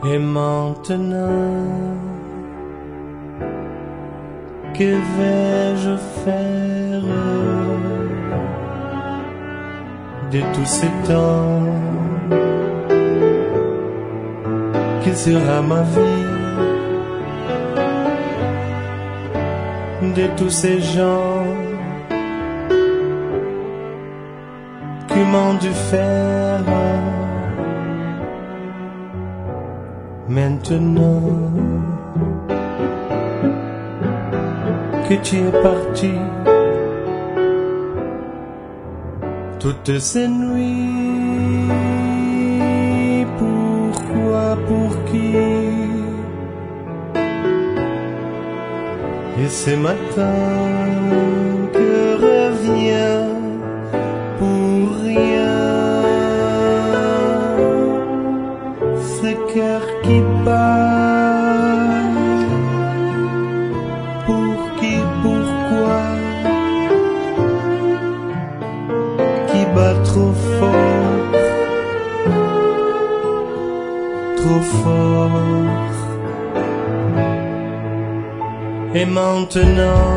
Et maintenant, que vais-je faire de tous ces temps? Quelle sera ma vie de tous ces gens qui m'ont dû faire? Maintenant que tu es parti, toutes ces nuits, pourquoi, pour qui? Et ce matin que revient pour rien, ce cœur qui bat, pour qui, pourquoi, qui bat trop fort, trop fort. Et maintenant,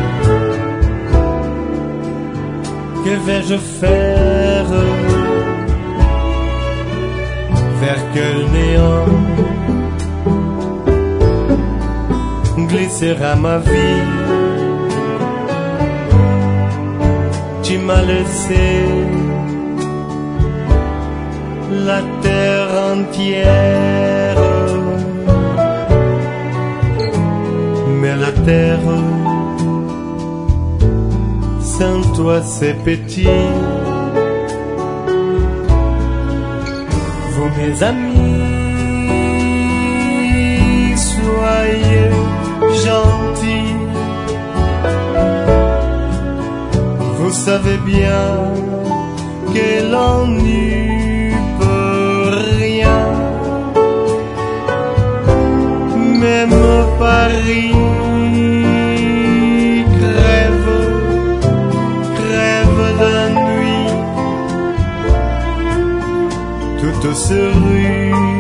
que vais-je faire? Vers quel néant glissera ma vie? Tu m'as laissé la terre entière, mais la terre sans toi c'est petit. Vous mes amis, soyez gentils. Vous savez bien que l'on n'y peut rien. Même Paris crève d'ennui. Toutes ces rues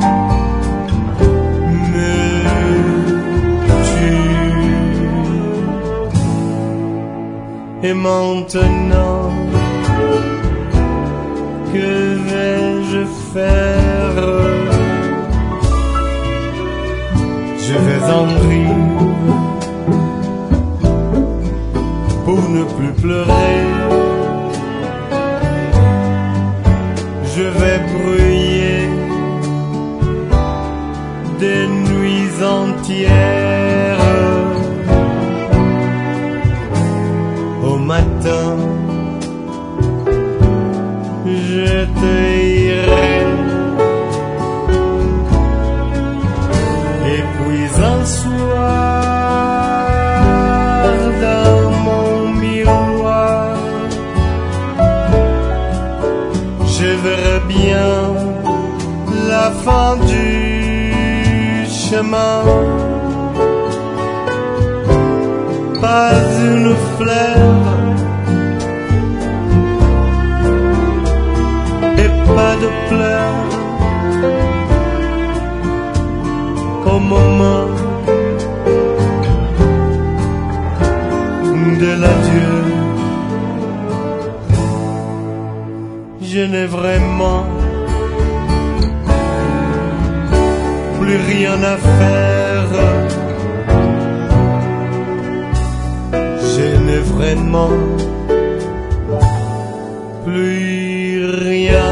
me tuent. Et maintenant, que vais-je faire? Je vais en rire pour ne plus pleurer. Je vais brûler des nuits entières. Au matin, je te irai. Et puis un soir, dans mon miroir, je verrai bien la fin du chemin. Pas une fleur et pas de pleurs au moment de l'adieu. Je n'ai vraiment plus rien à faire. Je n'ai vraiment plus rien.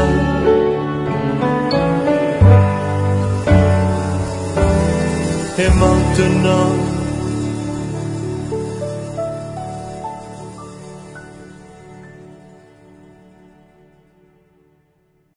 Et maintenant,